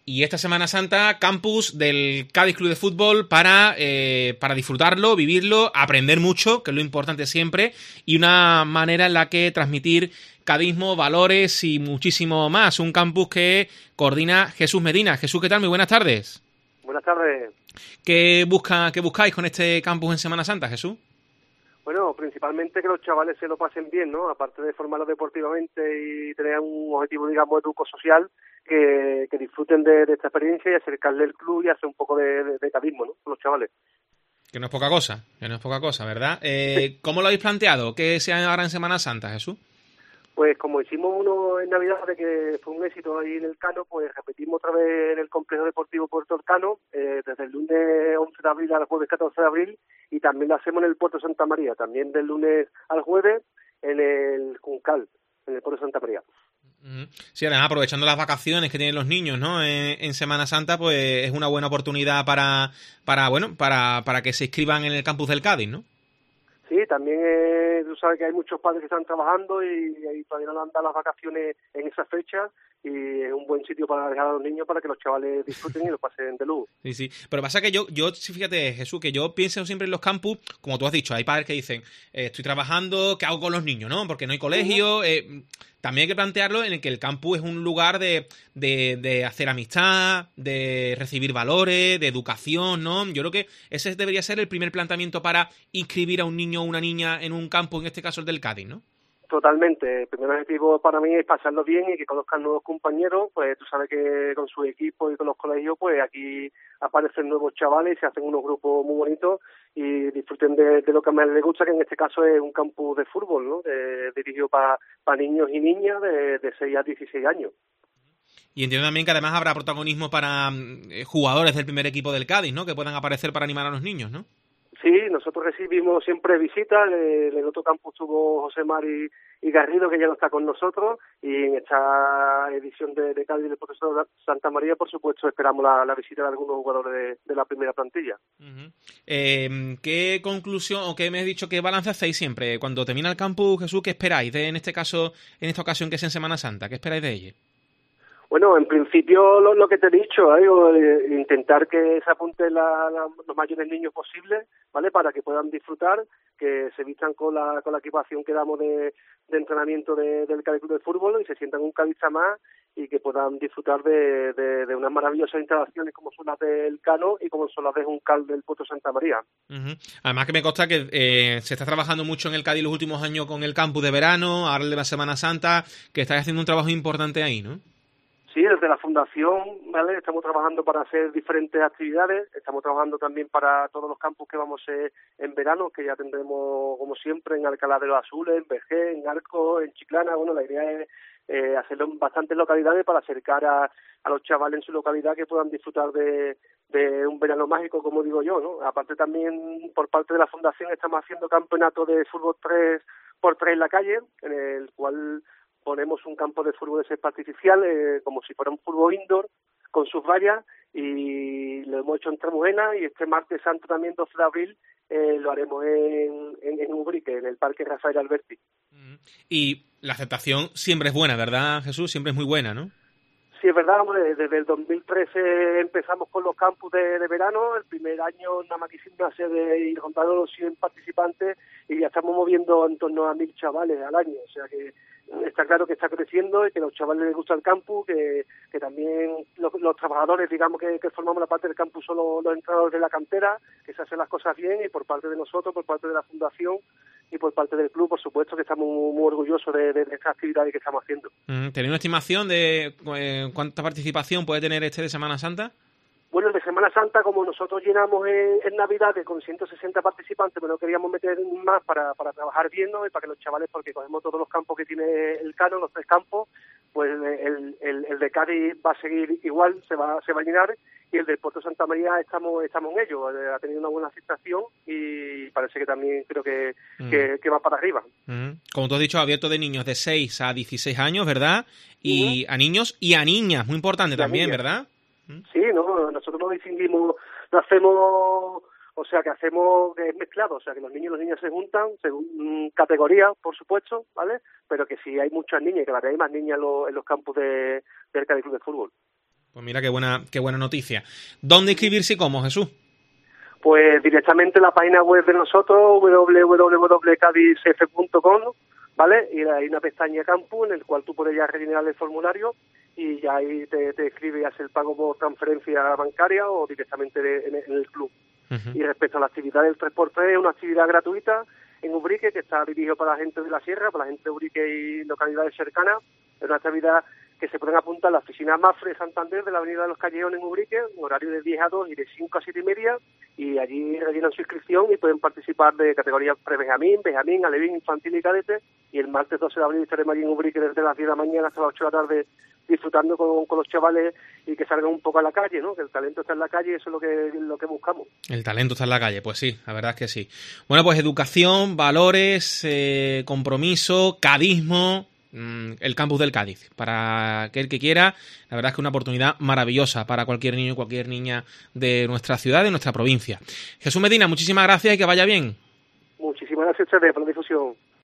Y esta Semana Santa, campus del Cádiz Club de Fútbol para disfrutarlo, vivirlo, aprender mucho, que es lo importante siempre, y una manera en la que transmitir cadismo, valores y muchísimo más. Un campus que coordina Jesús Medina. Jesús, ¿qué tal? Muy buenas tardes. Buenas tardes. ¿Qué buscáis con este campus en Semana Santa, Jesús? Bueno, principalmente que los chavales se lo pasen bien, ¿no? Aparte de formarlos deportivamente y tener un objetivo, digamos, educo-social, que disfruten de esta experiencia y acercarle el club y hacer un poco de cadismo, ¿no? Con los chavales. Que no es poca cosa, ¿verdad? ¿Cómo lo habéis planteado? ¿Qué se hará en Semana Santa, Jesús? Pues como hicimos uno en Navidad, de que fue un éxito ahí en el Cano, pues repetimos otra vez en el Complejo Deportivo Puerto El Cano, desde el lunes 11 de abril al jueves 14 de abril, y también lo hacemos en el Puerto Santa María, también del lunes al jueves en el Juncal, en el Puerto Santa María. Sí, además aprovechando las vacaciones que tienen los niños, ¿no? En Semana Santa, pues es una buena oportunidad para que se inscriban en el campus del Cádiz, ¿no? Sí, también tú sabes que hay muchos padres que están trabajando y todavía no han dado las vacaciones en esa fecha, y es un buen sitio para dejar a los niños para que los chavales disfruten y lo pasen de lujo. Sí, sí. Pero pasa que yo sí, fíjate, Jesús, que yo pienso siempre en los campus, como tú has dicho, hay padres que dicen, estoy trabajando, ¿qué hago con los niños, no? Porque no hay colegio. También hay que plantearlo en el que el campus es un lugar de hacer amistad, de recibir valores, de educación, ¿no? Yo creo que ese debería ser el primer planteamiento para inscribir a un niño o una niña en un campus, en este caso el del Cádiz, ¿no? Totalmente. El primer objetivo para mí es pasarlo bien y que conozcan nuevos compañeros. Pues tú sabes que con su equipo y con los colegios, pues aquí aparecen nuevos chavales y se hacen unos grupos muy bonitos y disfruten de lo que más les gusta, que en este caso es un campus de fútbol, ¿no? Dirigido para niños y niñas de 6 a 16 años. Y entiendo también que además habrá protagonismo para jugadores del primer equipo del Cádiz, ¿no? Que puedan aparecer para animar a los niños, ¿no? Sí, nosotros recibimos siempre visitas. En el otro campus estuvo José Mari y Garrido, que ya no está con nosotros, y en esta edición de Cádiz del Profesor Santa María, por supuesto, esperamos la visita de algunos jugadores de la primera plantilla. ¿Qué conclusión o qué me has dicho, qué balance hacéis siempre? Cuando termina el campus, Jesús, ¿qué esperáis en este caso, en esta ocasión que es en Semana Santa? ¿Qué esperáis de ella? Bueno, en principio lo que te he dicho, intentar que se apunten los mayores niños posibles, ¿vale? Para que puedan disfrutar, que se vistan con la equipación que damos de entrenamiento del Cádiz Club de Fútbol y se sientan un cadista más y que puedan disfrutar de unas maravillosas instalaciones como son las del Cano y como son las de Juncal del Puerto Santa María. Además que me consta que se está trabajando mucho en el Cádiz los últimos años con el campus de verano, ahora el de la Semana Santa, que estáis haciendo un trabajo importante ahí, ¿no? Sí, desde la Fundación, ¿vale? Estamos trabajando para hacer diferentes actividades, estamos trabajando también para todos los campus que vamos a hacer en verano, que ya tendremos, como siempre, en Alcalá de los Azules, en Vergé, en Arcos, en Chiclana. Bueno, la idea es hacerlo en bastantes localidades para acercar a los chavales en su localidad que puedan disfrutar de un verano mágico, como digo yo, ¿no? Aparte también, por parte de la Fundación, estamos haciendo campeonato de fútbol 3x3 en la calle, en el cual ponemos un campo de fútbol de césped artificial, como si fuera un fútbol indoor, con sus vallas, y lo hemos hecho en Tremujena, y este martes santo también, 12 de abril, lo haremos en Ubrique, en el Parque Rafael Alberti. Y la aceptación siempre es buena, ¿verdad, Jesús? Siempre es muy buena, ¿no? Sí, es verdad, hombre, desde el 2013 empezamos con los campus de verano. El primer año nada más que hicimos una serie de ir contando los 100 participantes y ya estamos moviendo en torno a 1.000 chavales al año. O sea que está claro que está creciendo y que a los chavales les gusta el campus, que también los trabajadores, digamos, que formamos la parte del campus son los entrenadores de la cantera, que se hacen las cosas bien, y por parte de nosotros, por parte de la Fundación y por parte del club, por supuesto que estamos muy orgullosos de esta actividad que estamos haciendo. ¿Tenéis una estimación de cuánta participación puede tener este de Semana Santa? Bueno, el de Semana Santa, como nosotros llenamos en Navidades con 160 participantes, pero no queríamos meter más para trabajar bien, ¿no? Y para que los chavales, porque cogemos todos los campos que tiene el Cano, los 3 campos, pues el de Cádiz va a seguir igual, se va a llenar, y el del Puerto Santa María estamos en ello. Ha tenido una buena aceptación y parece que también creo que va para arriba. Como tú has dicho, abierto de niños de 6 a 16 años, ¿verdad? Y a niños y a niñas, muy importante también, ¿verdad? Sí, no, nosotros no distinguimos, no hacemos, o sea, que hacemos que es mezclado, o sea, que los niños y las niñas se juntan según categoría, por supuesto, ¿vale? Pero que sí hay muchas niñas y que hay más niñas en los campus del Cádiz Club de Fútbol. Pues mira qué buena noticia. ¿Dónde inscribirse y cómo, Jesús? Pues directamente en la página web de nosotros, www.cadizf.com, ¿vale? Y hay una pestaña Campus en el cual tú puedes ya rellenar el formulario y ya ahí te escribe y hace el pago por transferencia bancaria o directamente en el club. Y respecto a la actividad del 3x3, es una actividad gratuita en Ubrique que está dirigido para la gente de la sierra, para la gente de Ubrique y localidades cercanas. Es una actividad que se pueden apuntar a la oficina Mafre de Santander de la Avenida de los Callejones en Ubrique, en horario de 10 a 2 y de 5 a 7 y media, y allí rellenan su inscripción y pueden participar de categorías pre-Benjamín, Benjamín, Alevín, Infantil y Cadete, y el martes 12 de abril estaremos allí en Ubrique desde las 10 de la mañana hasta las 8 de la tarde disfrutando con los chavales y que salgan un poco a la calle, ¿no? Que el talento está en la calle y eso es lo que buscamos. El talento está en la calle, pues sí, la verdad es que sí. Bueno, pues educación, valores, compromiso, cadismo, el campus del Cádiz. Para aquel que quiera, la verdad es que una oportunidad maravillosa para cualquier niño y cualquier niña de nuestra ciudad, de nuestra provincia. Jesús Medina, muchísimas gracias y que vaya bien. Muchísimas gracias a ustedes por la difusión.